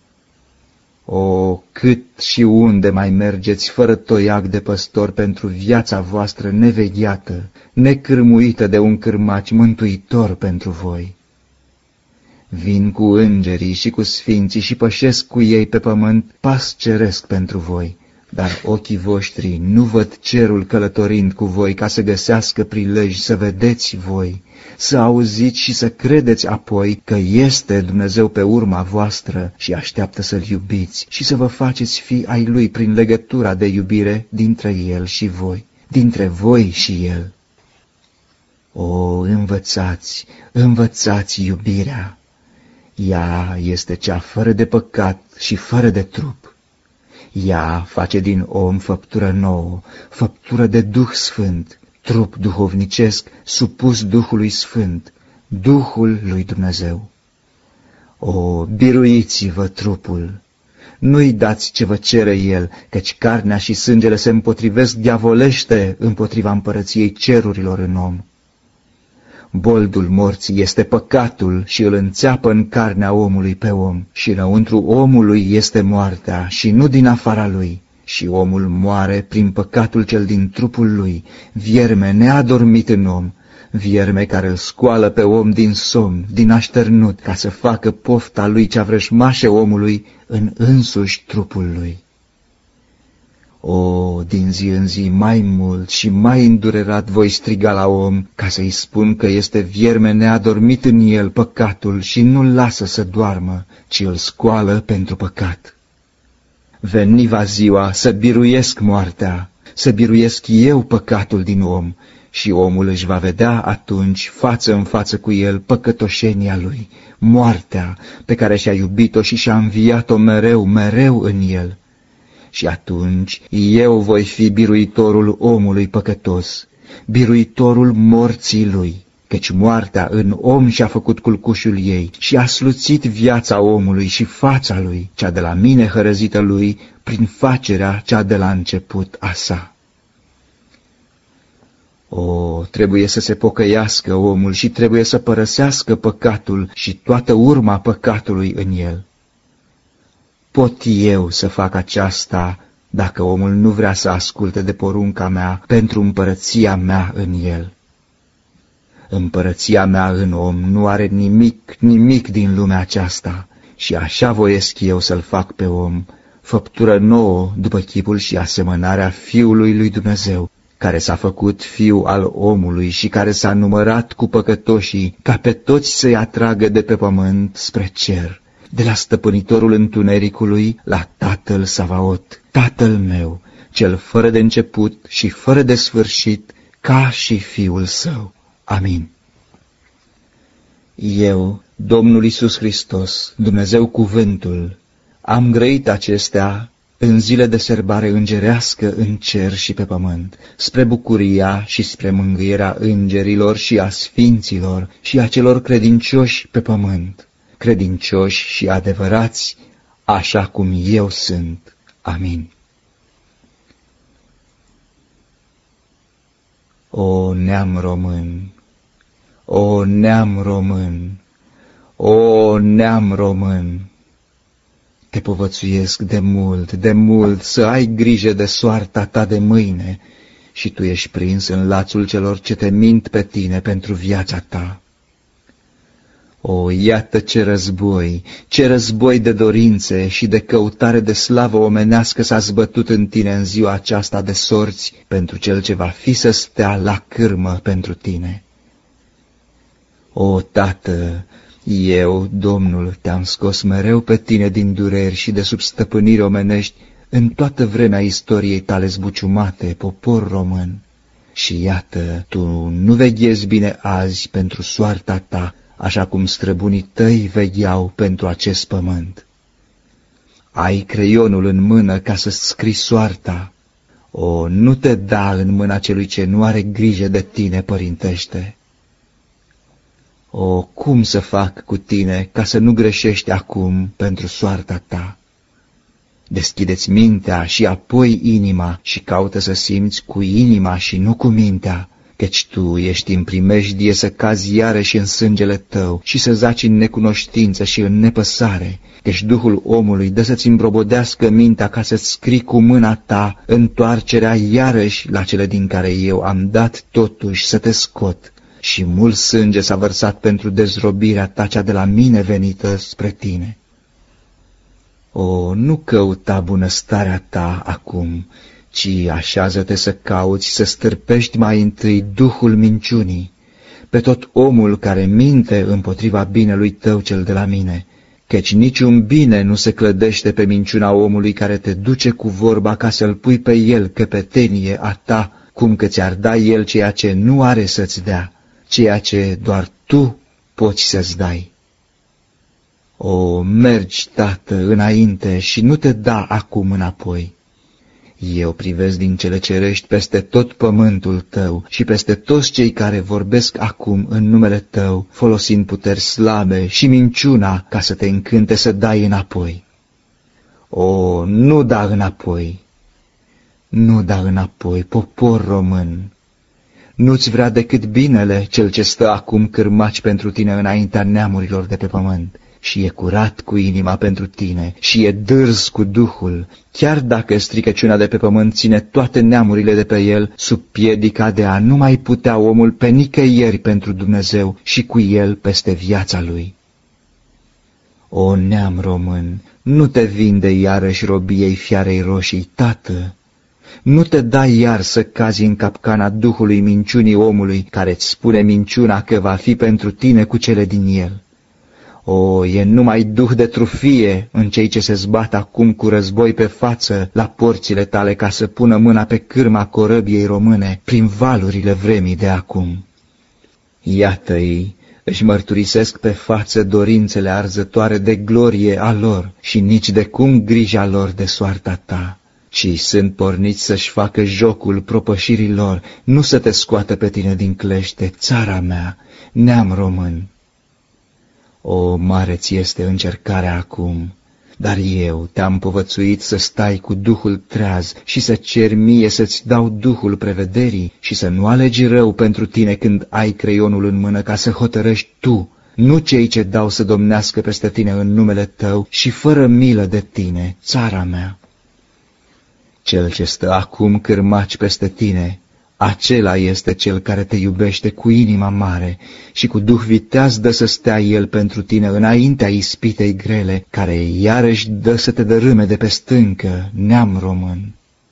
O, cât și unde mai mergeți fără toiac de păstor pentru viața voastră nevegheată, necârmuită de un cârmaci mântuitor pentru voi? Vin cu îngerii și cu sfinții și pășesc cu ei pe pământ, pas ceresc pentru voi, dar ochii voștri nu văd cerul călătorind cu voi ca să găsească prilej să vedeți voi, să auziți și să credeți apoi că este Dumnezeu pe urma voastră și așteaptă să-L iubiți și să vă faceți fii ai Lui prin legătura de iubire dintre El și voi, dintre voi și El. O, învățați, învățați iubirea! Ea este cea fără de păcat și fără de trup. Ea face din om făptură nouă, făptură de Duh Sfânt, trup duhovnicesc supus Duhului Sfânt, Duhul lui Dumnezeu. O, biruiți-vă trupul! Nu-i dați ce vă cere el, căci carnea și sângele se împotrivesc diavolește împotriva împărăției cerurilor în om. Boldul morții este păcatul și îl înțeapă în carnea omului pe om, și înăuntru omului este moartea și nu din afara lui, și omul moare prin păcatul cel din trupul lui, vierme neadormit în om, vierme care îl scoală pe om din somn, din așternut, ca să facă pofta lui cea vrăjmașă omului în însuși trupul lui. O, din zi în zi mai mult și mai îndurerat voi striga la om, ca să-i spun că este vierme neadormit în el păcatul și nu-l lasă să doarmă, ci îl scoală pentru păcat. Veni va ziua să biruiesc moartea, să biruiesc eu păcatul din om, și omul își va vedea atunci față în față cu el păcătoșenia lui, moartea pe care și-a iubit-o și și-a înviat-o mereu, mereu în el. Și atunci eu voi fi biruitorul omului păcătos, biruitorul morții lui, căci moartea în om și-a făcut culcușul ei și a sluțit viața omului și fața lui, cea de la mine hărăzită lui, prin facerea cea de la început a sa. O, trebuie să se pocăiască omul și trebuie să părăsească păcatul și toată urma păcatului în el. Pot eu să fac aceasta dacă omul nu vrea să asculte de porunca mea pentru împărăția mea în el. Împărăția mea în om nu are nimic, nimic din lumea aceasta și așa voiesc eu să-l fac pe om, făptură nouă după chipul și asemănarea Fiului lui Dumnezeu, care s-a făcut fiu al omului și care s-a numărat cu păcătoșii, ca pe toți să-i atragă de pe pământ spre cer, de la stăpânitorul întunericului la Tatăl Savaot, Tatăl meu, cel fără de început și fără de sfârșit, ca și Fiul Său. Amin. Eu, Domnul Iisus Hristos, Dumnezeu Cuvântul, am grăit acestea în zile de sărbare îngerească în cer și pe pământ, spre bucuria și spre mângâierea îngerilor și a sfinților și a celor credincioși pe pământ, credincioși și adevărați, așa cum eu sunt. Amin. O neam român, o neam român, o neam român, te povățuiesc de mult, de mult, să ai grijă de soarta ta de mâine, și tu ești prins în lațul celor ce te mint pe tine pentru viața ta. O, iată ce război, ce război de dorințe și de căutare de slavă omenească s-a zbătut în tine în ziua aceasta de sorți pentru cel ce va fi să stea la cârmă pentru tine. O, Tată, eu, Domnul, te-am scos mereu pe tine din dureri și de sub stăpâniri omenești în toată vremea istoriei tale zbuciumate, popor român. Și iată, tu nu veghezi bine azi pentru soarta ta, așa cum străbunii tăi vegheau pentru acest pământ. Ai creionul în mână ca să scrii soarta. O, nu te da în mâna celui ce nu are grijă de tine părintește. O, cum să fac cu tine ca să nu greșești acum pentru soarta ta? Deschide-ți mintea și apoi inima și caută să simți cu inima și nu cu mintea, căci tu ești în primejdie să cazi iarăși în sângele tău și să zaci în necunoștință și în nepăsare, căci Duhul omului dă să-ți îmbrobodească mintea ca să-ți scrii cu mâna ta întoarcerea iarăși la cele din care eu am dat totuși să te scot, și mult sânge s-a vărsat pentru dezrobirea ta cea de la mine venită spre tine. O, nu căuta bunăstarea ta acum, ci așează-te să cauți, să stârpești mai întâi duhul minciunii, pe tot omul care minte împotriva binelui tău cel de la mine, căci niciun bine nu se clădește pe minciuna omului care te duce cu vorba ca să-l pui pe el căpetenie a ta, cum că ți-ar da el ceea ce nu are să-ți dea, ceea ce doar tu poți să-ți dai. O, mergi, Tată, înainte și nu te da acum înapoi. Eu privesc din cele cerești peste tot pământul tău și peste toți cei care vorbesc acum în numele tău, folosind puteri slabe și minciuna ca să te încânte să dai înapoi. O, nu da înapoi, nu da înapoi, popor român. Nu-ți vrea decât binele cel ce stă acum cârmaci pentru tine înaintea neamurilor de pe pământ. Și e curat cu inima pentru tine și e dârz cu Duhul, chiar dacă stricăciunea de pe pământ ține toate neamurile de pe el, sub piedica de a nu mai putea omul pe nicăieri pentru Dumnezeu și cu el peste viața lui. O, neam român, nu te vinde iarăși robiei fiarei roșii, Tată! Nu te dai iar să cazi în capcana duhului minciunii omului, care-ți spune minciuna că va fi pentru tine cu cele din el. O, e numai duh de trufie în cei ce se zbat acum cu război pe față la porțile tale ca să pună mâna pe cârma corăbiei române prin valurile vremii de acum. Iată-i, își mărturisesc pe față dorințele arzătoare de glorie a lor și nici de cum grija lor de soarta ta, ci sunt porniți să-și facă jocul propășirii lor, nu să te scoată pe tine din clește, țara mea, neam român. O, mare ți este încercarea acum, dar eu te-am povățuit să stai cu Duhul treaz și să ceri mie să-ți dau Duhul prevederii și să nu alegi rău pentru tine când ai creionul în mână ca să hotărăști tu, nu cei ce dau să domnească peste tine în numele tău și fără milă de tine, țara mea. Cel ce stă acum cârmaci peste tine, acela este cel care te iubește cu inima mare și cu duh viteaz dă să stea el pentru tine înaintea ispitei grele, care iarăși dă să te dărâme de pe stâncă, neam român.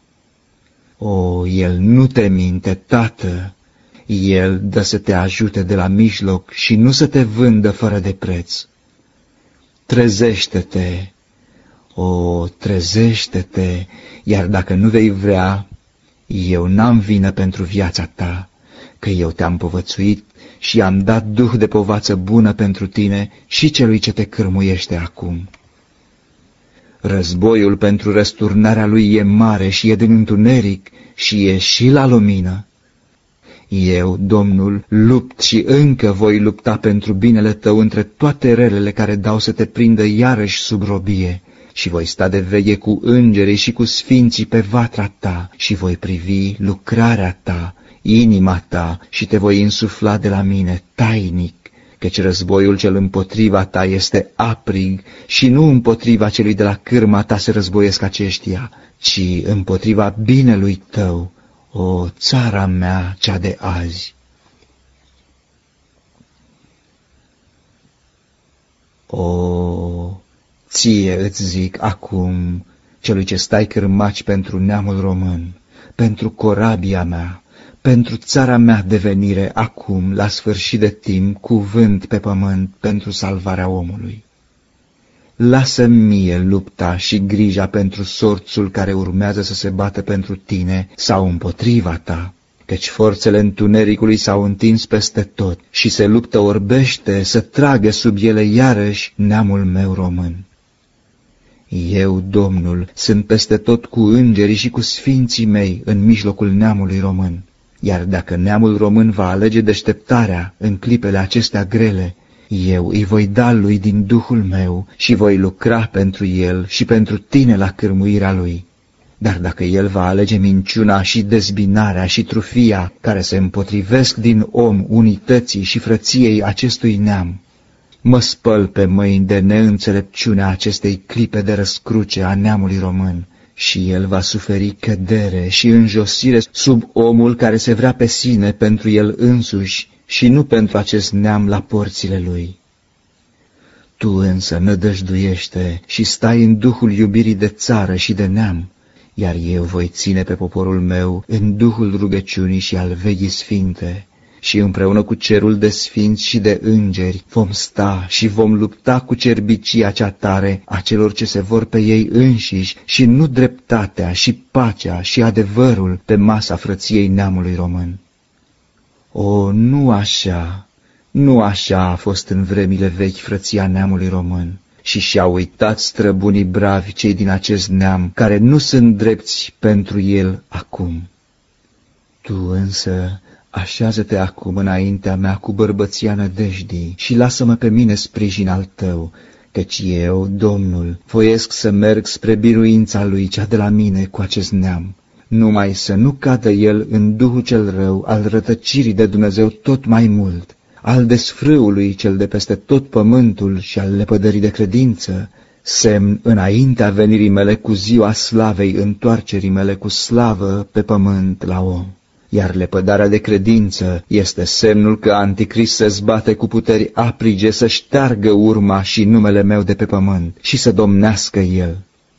O, el nu te minte, Tată, el dă să te ajute de la mijloc și nu să te vândă fără de preț. Trezește-te, o, trezește-te, iar dacă nu vei vrea, eu n-am vină pentru viața ta, că eu te-am povățuit și am dat duh de povață bună pentru tine și celui ce te cârmuiește acum. Războiul pentru răsturnarea lui e mare și e din întuneric și e și la lumină. Eu, Domnul, lupt și încă voi lupta pentru binele tău între toate relele care dau să te prindă iarăși sub robie, și voi sta de veche cu îngerii și cu sfinții pe vatra ta și voi privi lucrarea ta, inima ta și te voi insufla de la mine tainic, căci războiul cel împotriva ta este aprig și nu împotriva celui de la cârma ta se războiesc aceștia, ci împotriva binelui tău, o țara mea cea de azi. O, ție îți zic acum, celui ce stai cârmaci pentru neamul român, pentru corabia mea, pentru țara mea de venire acum, la sfârșit de timp, cuvânt pe pământ pentru salvarea omului. Lasă mie lupta și grija pentru sorțul care urmează să se bată pentru tine sau împotriva ta, căci forțele întunericului s-au întins peste tot și se luptă orbește să tragă sub ele iarăși neamul meu român. Eu, Domnul, sunt peste tot cu îngerii și cu sfinții mei în mijlocul neamului român, iar dacă neamul român va alege deșteptarea în clipele acestea grele, eu îi voi da lui din Duhul meu și voi lucra pentru el și pentru tine la cârmuirea lui. Dar dacă el va alege minciuna și dezbinarea și trufia care se împotrivesc din om unității și frăției acestui neam, mă spăl pe mâini de neînțelepciunea acestei clipe de răscruce a neamului român și el va suferi cădere și înjosire sub omul care se vrea pe sine pentru el însuși și nu pentru acest neam la porțile lui. Tu însă nădăjduiește și stai în duhul iubirii de țară și de neam, iar eu voi ține pe poporul meu în duhul rugăciunii și al veghii sfinte, și împreună cu cerul de sfinți și de îngeri vom sta și vom lupta cu cerbicia cea tare a celor ce se vor pe ei înșiși și nu dreptatea și pacea și adevărul pe masa frăției neamului român. O, nu așa, nu așa a fost în vremile vechi frăția neamului român, și și-au uitat străbunii bravi cei din acest neam, care nu sunt drepți pentru el acum. Tu însă așează-te acum înaintea mea cu bărbăția nădejdii și lasă-mă pe mine sprijin al tău, căci eu, Domnul, voiesc să merg spre biruința lui cea de la mine cu acest neam, numai să nu cadă el în duhul cel rău al rătăcirii de Dumnezeu tot mai mult, al desfrâului cel de peste tot pământul și al lepădării de credință, semn înaintea venirii mele cu ziua slavei întoarcerii mele cu slavă pe pământ la om. Iar lepădarea de credință este semnul că Anticrist se zbate cu puteri aprige să șteargă urma și numele meu de pe pământ și să domnească el.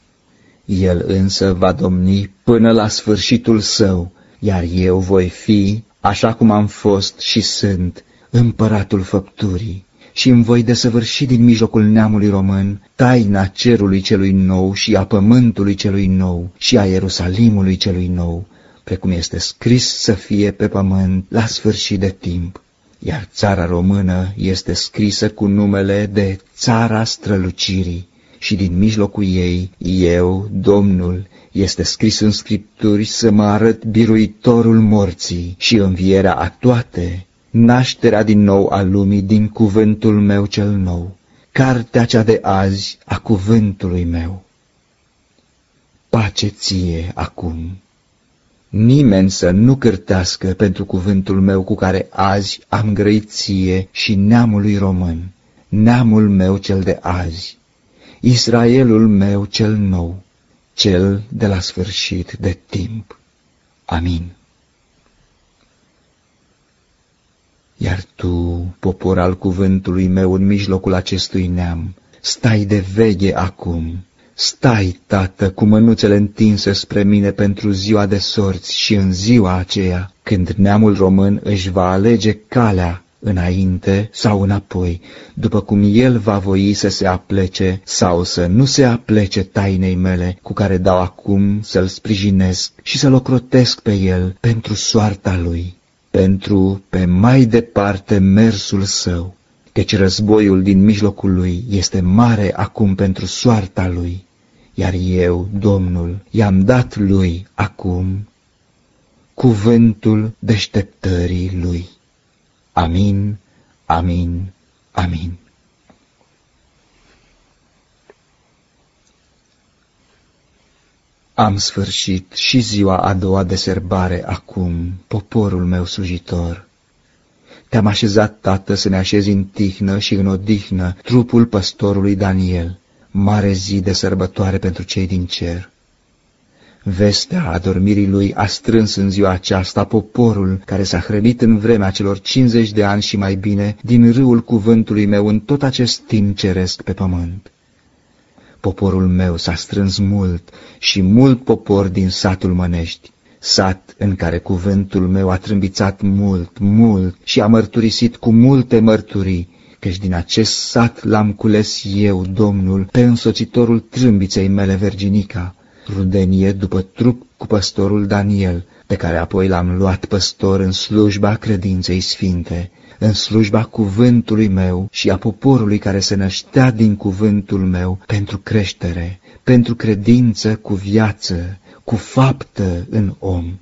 El însă va domni până la sfârșitul său, iar eu voi fi, așa cum am fost și sunt, împăratul făpturii, și îmi voi desăvârși din mijlocul neamului român taina cerului celui nou și a pământului celui nou și a Ierusalimului celui nou, precum este scris să fie pe pământ la sfârșit de timp, iar țara română este scrisă cu numele de țara strălucirii și din mijlocul ei, eu, Domnul, este scris în Scripturi să mă arăt biruitorul morții și învierea a toate, nașterea din nou a lumii din cuvântul meu cel nou, cartea cea de azi a cuvântului meu. Pace ție acum! Nimeni să nu cârtească pentru cuvântul meu cu care azi am grăit ție și neamului român, neamul meu cel de azi, Israelul meu cel nou, cel de la sfârșit de timp. Amin. Iar tu, popor al cuvântului meu în mijlocul acestui neam, stai de veghe acum, stai, Tată, cu mânuțele întinse spre mine pentru ziua de sorți și în ziua aceea, când neamul român își va alege calea înainte sau înapoi, după cum el va voi să se aplece sau să nu se aplece tainei mele, cu care dau acum să-l sprijinesc și să-l ocrotesc pe el pentru soarta lui, pentru pe mai departe mersul său, căci războiul din mijlocul lui este mare acum pentru soarta lui, iar eu, Domnul, i-am dat lui acum cuvântul deșteptării lui. Amin, amin, amin. Am sfârșit și ziua a doua de serbare acum, poporul meu slujitor. Te-am așezat, Tată, să ne așezi în tihnă și în odihnă trupul păstorului Daniel, mare zi de sărbătoare pentru cei din cer. Vestea adormirii lui a strâns în ziua aceasta poporul care s-a hrănit în vremea celor cincizeci de ani și mai bine din râul cuvântului meu în tot acest timp ceresc pe pământ. Poporul meu s-a strâns mult și mult popor din satul Mănești, sat în care cuvântul meu a trâmbițat mult, mult și a mărturisit cu multe mărturii, căci din acest sat l-am cules eu, Domnul, pe însoțitorul trâmbiței mele Verginica, rudenie după trup cu păstorul Daniel, pe care apoi l-am luat păstor în slujba credinței sfinte, în slujba cuvântului meu și a poporului care se năștea din cuvântul meu pentru creștere, pentru credință cu viață, cu faptă în om.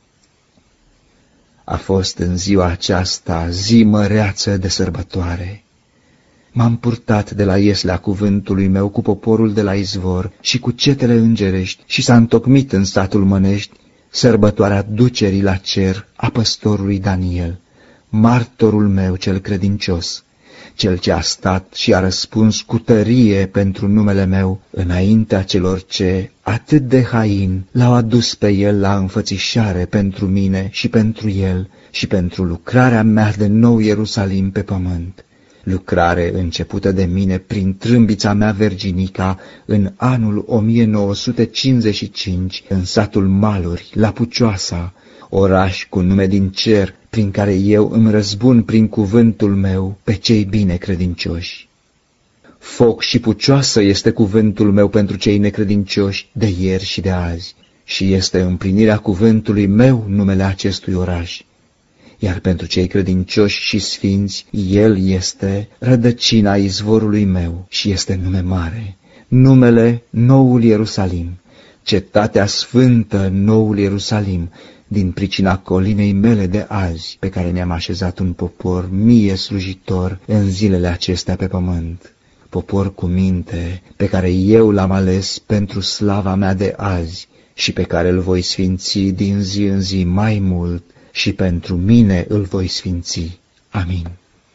A fost în ziua aceasta zi măreață de sărbătoare. M-am purtat de la ieslea cuvântului meu cu poporul de la izvor și cu cetele îngerești și s-a întocmit în satul Mănești sărbătoarea ducerii la cer a păstorului Daniel, martorul meu cel credincios, cel ce a stat și a răspuns cu tărie pentru numele meu înaintea celor ce, atât de hain, l-au adus pe el la înfățișare pentru mine și pentru el și pentru lucrarea mea de nou Ierusalim pe pământ, lucrare începută de mine prin trâmbița mea Verginica în anul o mie nouă sute cincizeci și cinci în satul Maluri, la Pucioasa, oraș cu nume din cer, prin care eu îmi răzbun prin cuvântul meu pe cei bine credincioși. Foc și pucioasă este cuvântul meu pentru cei necredincioși de ieri și de azi, și este împlinirea cuvântului meu numele acestui oraș. Iar pentru cei credincioși și sfinți, el este rădăcina izvorului meu și este nume mare, numele Noul Ierusalim, cetatea sfântă Noul Ierusalim, din pricina colinei mele de azi, pe care ne-am așezat un popor mie slujitor în zilele acestea pe pământ, popor cu minte, pe care eu l-am ales pentru slava mea de azi și pe care îl voi sfinți din zi în zi mai mult și pentru mine îl voi sfinți. Amin.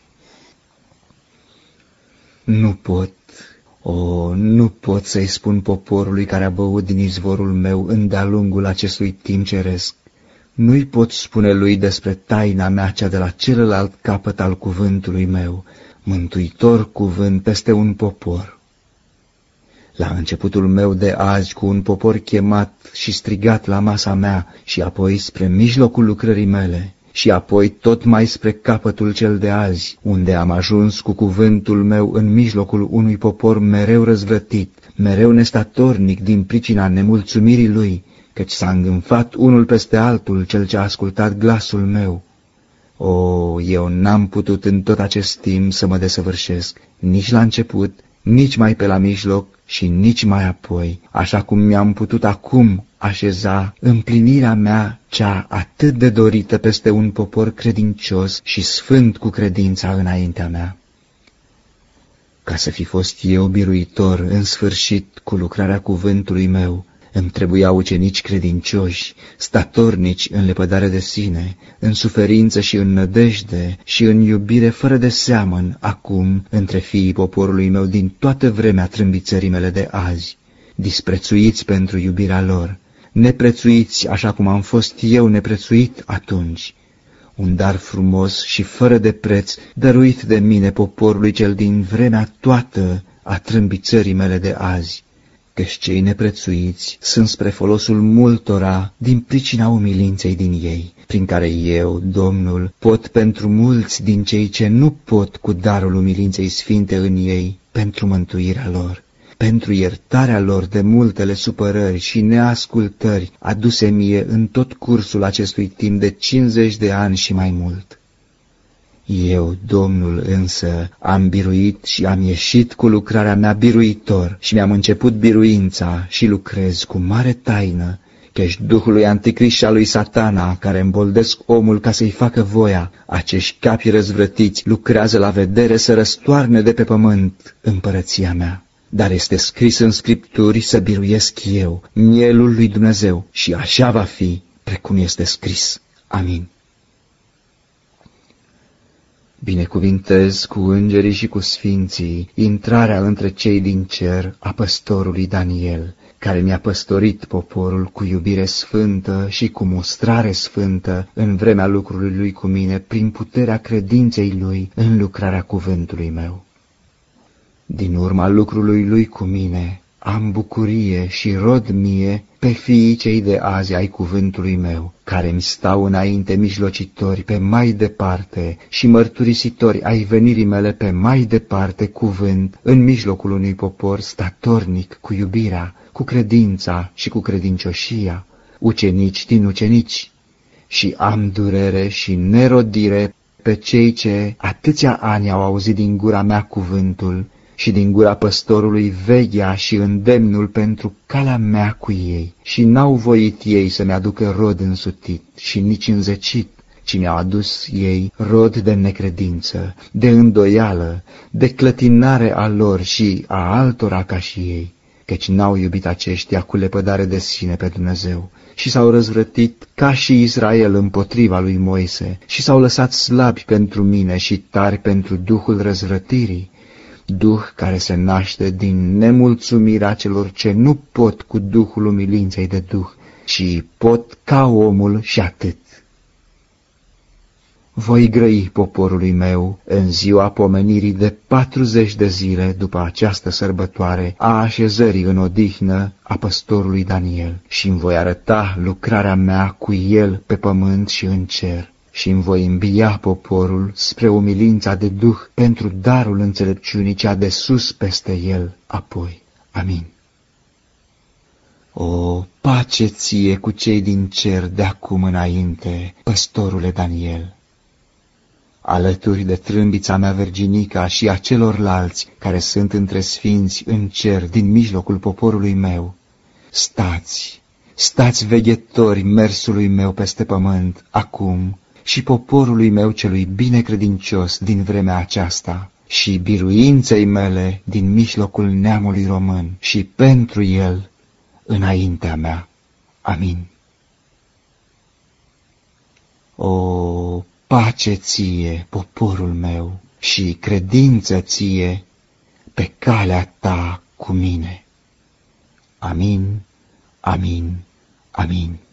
Nu pot, o, nu pot să-i spun poporului care a băut din izvorul meu înde-a lungul acestui timp ceresc, nu-i pot spune lui despre taina mea cea de la celălalt capăt al cuvântului meu, mântuitor cuvânt peste un popor. La începutul meu de azi, cu un popor chemat și strigat la masa mea, și apoi spre mijlocul lucrării mele, și apoi tot mai spre capătul cel de azi, unde am ajuns cu cuvântul meu în mijlocul unui popor mereu răzvrătit, mereu nestatornic din pricina nemulțumirii lui, căci s-a îngânfat unul peste altul cel ce a ascultat glasul meu. O, eu n-am putut în tot acest timp să mă desăvârșesc, nici la început, nici mai pe la mijloc și nici mai apoi, așa cum mi-am putut acum așeza împlinirea mea cea atât de dorită peste un popor credincios și sfânt cu credința înaintea mea. Ca să fi fost eu biruitor în sfârșit cu lucrarea cuvântului meu, îmi trebuia ucenici credincioși, statornici în lepădare de sine, în suferință și în nădejde și în iubire fără de seamăn, acum, între fiii poporului meu din toată vremea trâmbițării mele de azi, disprețuiți pentru iubirea lor, neprețuiți așa cum am fost eu neprețuit atunci, un dar frumos și fără de preț, dăruit de mine poporului cel din vremea toată a trâmbițării mele de azi, căci cei neprețuiți sunt spre folosul multora din pricina umilinței din ei, prin care eu, Domnul, pot pentru mulți din cei ce nu pot cu darul umilinței sfinte în ei, pentru mântuirea lor, pentru iertarea lor de multele supărări și neascultări aduse mie în tot cursul acestui timp de cincizeci de ani și mai mult. Eu, Domnul, însă, am biruit și am ieșit cu lucrarea mea biruitor și mi-am început biruința și lucrez cu mare taină, căci Duhul lui Anticrist și a lui Satana, care îmboldesc omul ca să-i facă voia, acești capi răzvrătiți lucrează la vedere să răstoarne de pe pământ împărăția mea. Dar este scris în Scripturi să biruiesc eu, mielul lui Dumnezeu, și așa va fi, precum este scris. Amin. Binecuvintez cu îngerii și cu sfinții intrarea între cei din cer a păstorului Daniel, care mi-a păstorit poporul cu iubire sfântă și cu mustrare sfântă în vremea lucrului lui cu mine, prin puterea credinței lui în lucrarea cuvântului meu. Din urma lucrului lui cu mine am bucurie și rod mie pe fiii cei de azi ai cuvântului meu, care mi stau înainte mijlocitori pe mai departe și mărturisitori ai venirii mele pe mai departe cuvânt în mijlocul unui popor statornic cu iubirea, cu credința și cu credincioșia, ucenici din ucenici. Și am durere și nerodire pe cei ce atâția ani au auzit din gura mea cuvântul și din gura păstorului veghea și îndemnul pentru calea mea cu ei, și n-au voit ei să-mi aducă rod însutit și nici înzecit, ci mi-au adus ei rod de necredință, de îndoială, de clătinare a lor și a altora ca și ei, căci n-au iubit aceștia cu lepădare de sine pe Dumnezeu și s-au răzvrătit ca și Israel împotriva lui Moise și s-au lăsat slabi pentru mine și tari pentru duhul răzvrătirii, duh care se naște din nemulțumirea celor ce nu pot cu duhul umilinței de duh, ci pot ca omul și atât. Voi grăi poporului meu în ziua pomenirii de patruzeci de zile după această sărbătoare a așezării în odihnă a păstorului Daniel și îmi voi arăta lucrarea mea cu el pe pământ și în cer. Și îmi voi îmbia poporul spre umilința de duh pentru darul înțelepciunii cea de sus peste el apoi. Amin. O, pace ție cu cei din cer de acum înainte, păstorule Daniel! Alături de trâmbița mea virginica și a celorlalți care sunt între sfinți în cer din mijlocul poporului meu, stați, stați veghetori mersului meu peste pământ acum, și poporului meu celui binecredincios din vremea aceasta, și biruinței mele din mijlocul neamului român, și pentru el înaintea mea. Amin. O, pace ție, poporul meu, și credință ție pe calea ta cu mine. Amin, amin, amin.